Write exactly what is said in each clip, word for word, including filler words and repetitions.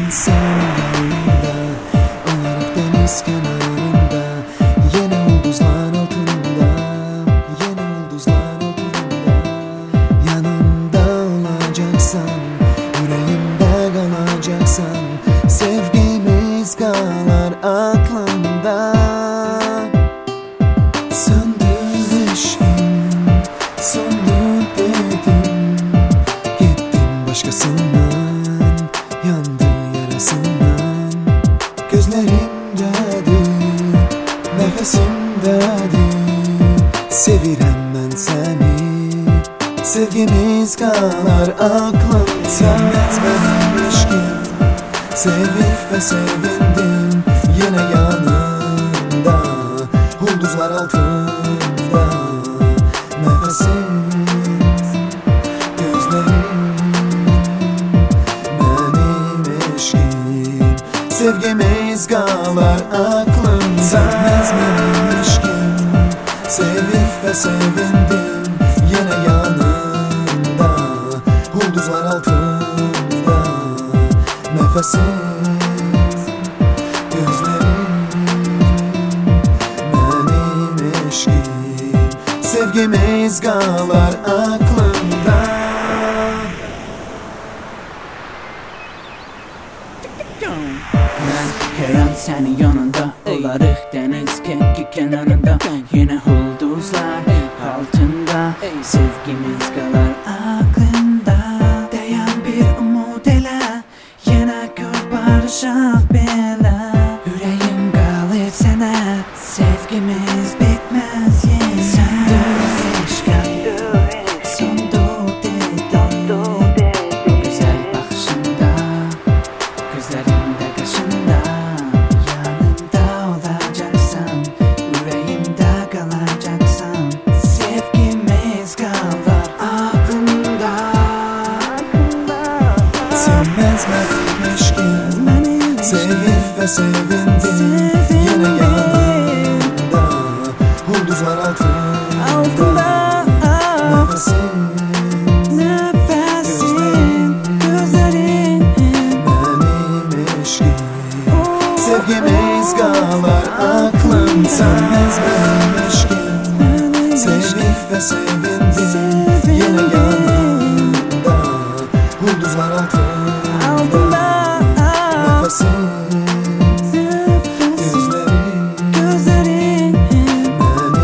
senin yanında, olarak deniz kenarında, yine yıldızlar altında, yine yıldızlar altında. Yanımda olacaksan, yüreğimde kalacaksan, sevgimiz kalar aklımda. Söndü ışığım, söndü dedim, gittim başkasından, yandı yarasından. Gözlerimdədi, nefesimdədi, sevirəm mən səni, sevgimiz kalar aklımda. Sönmez benim aşkım, sevip ve sevindim, yine yanında, yıldızlar altında. Nefesim, gözlerim, benim aşkım, sevgimiz kalar aklımda. Sönmez benim aşkım, sevip ve sevindim, yine yanında, yıldızlar altında. Nefesim, gözlerim, benim aşkım, sevgimiz kalar aklımda. Ben her an senin yanında, olarıq deniz kenarında, yine yıldızlar altında, sevgimiz kalar aklında. Dayan bir umut elə, yine gör barışaq belə. Yüreğim qalır sənə, sevgimiz bitməz yenə. Söndü eşqim, söndü dedim, o güzel baxışında, gözlerinde kaşında. Yanımda olacaksan, yüreğimde kalacaksan, sevgimiz kalır aklımda. Sönmez benim aşkım, sevip ve sevindim, yine yanında, yıldızlar altında. Nefesim, Nefesim, gözlerin, benim aşkım, sevgimiz kalar aklımda. Sönmez benim aşkım, sevip ve sevindim, yine yanında, yıldızlar altında. Nefesim, gözlerim,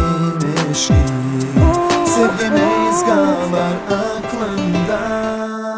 benim aşkım, sevgimiz kalar aklımda.